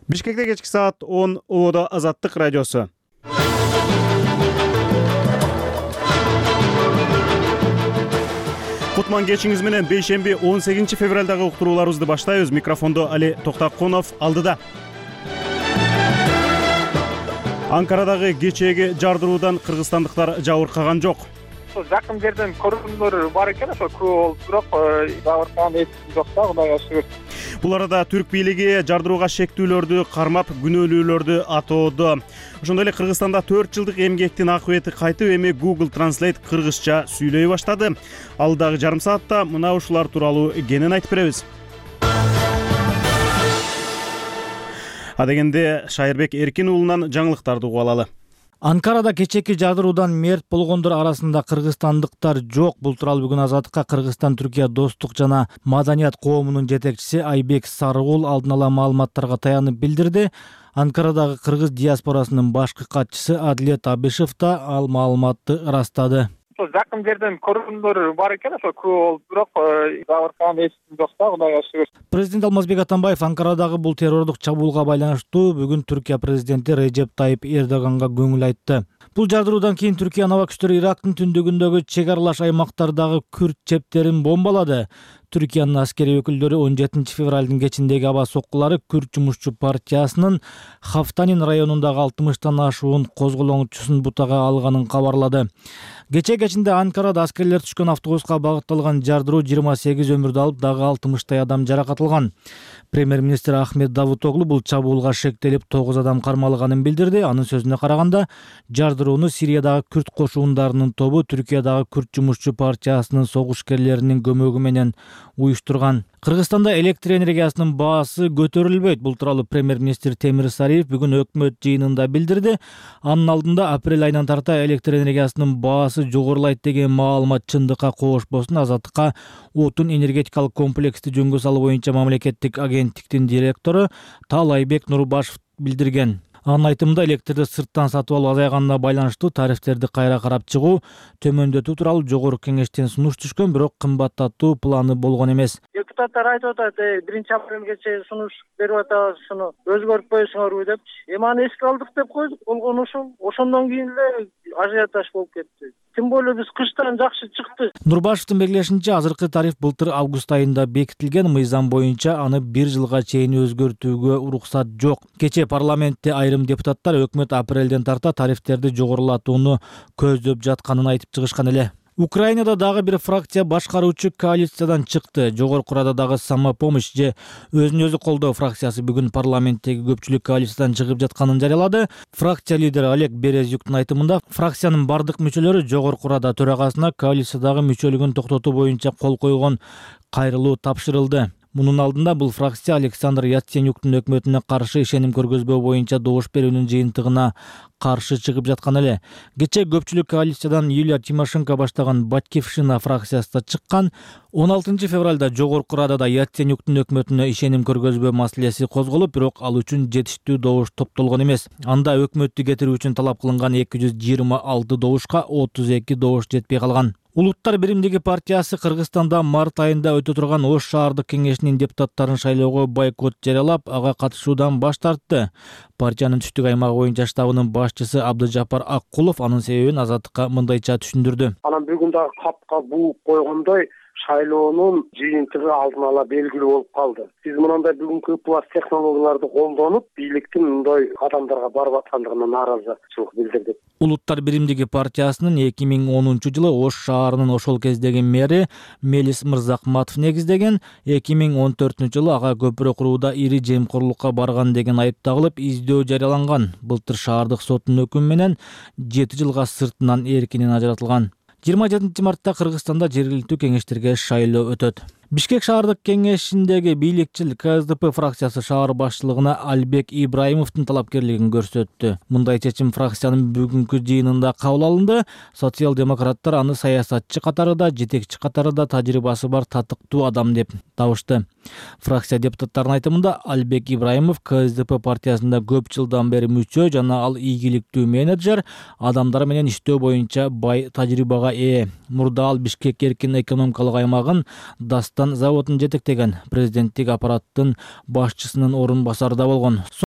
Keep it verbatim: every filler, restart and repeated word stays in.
Бишкекте кечки саат он Оодо Азаттык радиосу. Кутман кечиңиз менен бейшемби он сегизинчи февралдагы уктурууларыбызды баштайбыз. Микрофондо Али Токтакунов алдыда. Анкарадагы кечээги жардыруудан кыргызстандыктар жабыркаган жок. Жакын жерден көрүнүлөр бар экен, ошо көп болуп, бирок жабыркаган эч жок да, Кудайга шүгүр. Бул арада түрк бийлиги жардырууга шектүүлөрдү кармап, күнөөлүүлөрдү атоодо. Ошондой эле Кыргызстанда төрт жылдык эмгектин акыбети кайтып, эми Google Translate кыргызча сүйлөй баштады. Алдагы жарым саатта мына ушулар тууралуу кенен айтып беребиз. Адегенде Шайырбек Эркин уулунан жаңылыктарды угуп алалы. Анкарада кечээки жардыруудан мерт болгондор арасында кыргызстандыктар жок. Бул тууралуу бүгүн Азаттыкка Кыргызстан-Түркия достук жана маданият коомунун жетекчиси Айбек Сарыгул алдын ала маалыматтарга таянып билдирди. Анкарадагы кыргыз диаспорасынын башкы катчысы Адилет Абишев да ал маалыматты ырастады. Жакын жерден көрүнүлөр бар экен, ошо көп болуп, бирок жабыркаган эч жок да, Кудайга шүгүр. Президент Алмазбек Атамбаев Анкарадагы бул террордук чабуулга байланыштуу бүгүн Түркия президенти Режеп Тайип Эрдоганга көңүл айтты. Бул жардыруудан кийин Түркия аба күчтөрү Ирактын түндүгүндөгү чек аралаш аймактардагы күрд чептерин бомбалады. Түркиянын аскери өкүлдөрү он жетинчи февралдын кечиндеги аба соккулары Күрд жумушчу партиясынын Хафтанин районундагы алтымыштан ашуун козголоңчусун бутага алганын кабарлады. Кечээ кечинде Анкарада аскерлер түшкөн автобуска багытталган жардыруу жыйырма сегиз өмүрдү алып, дагы алтымыштай адам жаракат алган. Премьер-министр Ахмет Давутоглу бул чабуулга шектелип тогуз адам кармалганын билдирди. Анын сөзүнө караганда, жардырууну Сириядагы күрд кошуундарынын тобу Түркиядагы Күрд жумушчу партиясынын согуш-керлеринин көмөгү менен уюштурган. Кыргызстанда электр энергиясынын баасы көтөрүлбөйт. Бул тууралуу премьер-министр Темир Сариев бүгүн өкмөт жыйынында билдирди. Анын алдында апрель айынан тарта электр энергиясынын баасы жогорулайт деген маалымат чындыкка кошпосун Азаттыкка отун энергетикалык комплексти жөнгө салуу боюнча мамлекеттик агенттиктин директору Таалайбек Нурбашев билдирген. Анын айтымында электрди сырттан сатып алуу азайганына байланыштуу тарифтерди кайра карап чыгуу, төмөндөтүү тууралуу жогорку кеңештен сунуш түшкөн, бирок кымбаттатуу планы болгон эмес. Депутаттар айтып атат, биринчи апрелге чейин сунуш берип атабыз, уну өзгөртпөйсүңөрбү деп. Эми аны эске алдык деп койдук, болгону ушул. Ошондон кийин эле ажиотаж болуп кетти. Тем более биз кыштан жакшы чыкты. Нурбашевдин белгилешинче, азыркы тариф былтыр август айында бекитилген. Мыйзам боюнча аны бир жылга чейин өзгөртүүгө уруксат жок. Кечээ парламентте айрым депутаттар өкмөт апрелден тарта тарифтерди жогорулатууну көздөп жатканын айтып чыгышкан эле. Украинада дагы бир фракция башкаруучу коалициядан чыкты. Жогорку Рададагы Самопомощь же өзүн өзү колдоо фракциясы бүгүн парламенттеги көпчүлүк коалициядан чыгып жатканын жарыялады. Фракция лидери Олег Березюктун айтымында, фракциянын бардык мүчөлөрү Жогорку Рада төрагасына коалициядагы мүчөлүгүн токтотуу боюнча кол койгон кайрылуу тапшырылды. Мунун алдында бул фракция Александр Яценюктун өкмөтүнө каршы ишеним көргөзбөө боюнча добуш берүүнүн жыйынтыгына каршы чыгып жаткан эле. Кечээ көпчүлүк коалициядан Юлия Тимошенко баштаган Батькивщина фракциясы да чыккан. он алтынчы февралда Жогорку Радада Яценюктун өкмөтүнө ишеним көргөзбөө маселеси козголуп, бирок ал үчүн жетиштүү добуш топтолгон эмес. Анда өкмөттү кетирүү үчүн талап кылынган эки жүз жыйырма алты добушка отуз эки добуш жетпей калган. Улуттар биримдиги партиясы Кыргызстанда март айында өтө турган Ош шаардык кеңешинин депутаттарын шайлоого бойкот жарыялап, ага катышуудан баш тартты. Партиянын түштүк аймагы боюнча штабынын башчысы Абдыжапар Аккулов анын себебин Азаттыкка мындайча түшүндүрдү. Анан бүгүн дагы капка бууп койгондой шайлоонун жыйынтыгы алдын ала белгилүү болуп калды. Биз мындай бүгүнкү пласт технологияларды колдонуп, бийликтин мындай кадамдарга барып аткандыгына нааразычылык билдирдик. Улуттар биримдиги партиясынын эки миң онунчу жылы Ош шаарынын ошол кездеги мэри Мелис Мырзакматов негиздеген, эки миң он төртүнчү жылы ага көпүрө курууда ири жемкорлукка барган деген айып тагылып, издөө жарыяланган. Былтыр шаардык соттун өкүмү менен жети жылга сыртынан эркинен ажыратылган. жыйырма жетинчи мартта Кыргызстанда жергиликтүү кеңештерге шайлоо өтөт. Бишкек шаардык кеңешиндеги бийликчил ка эс дэ пэ фракциясы шаар башчылыгына Албек Ибраимовдун талапкерлигин көрсөттү. Мындай чечим фракциянын бүгүнкү жыйынында кабыл алынды. Социал-демократтар аны саясатчы катарында, жетекчи катарында тажрыйбасы бар татыктуу адам деп табышты. Фракция депутаттарынын айтымында, Албек Ибраимов ка эс дэ пэ партиясында көп жылдан бери мүчө жана ал ийгиликтүү менеджер, адамдар менен иштөө боюнча бай тажрыйбага ээ. Мурда ал Бишкек эркин экономикалык аймагын Дастан заводун жетектеген, президенттик аппараттын башчысынын орун басары да болгон.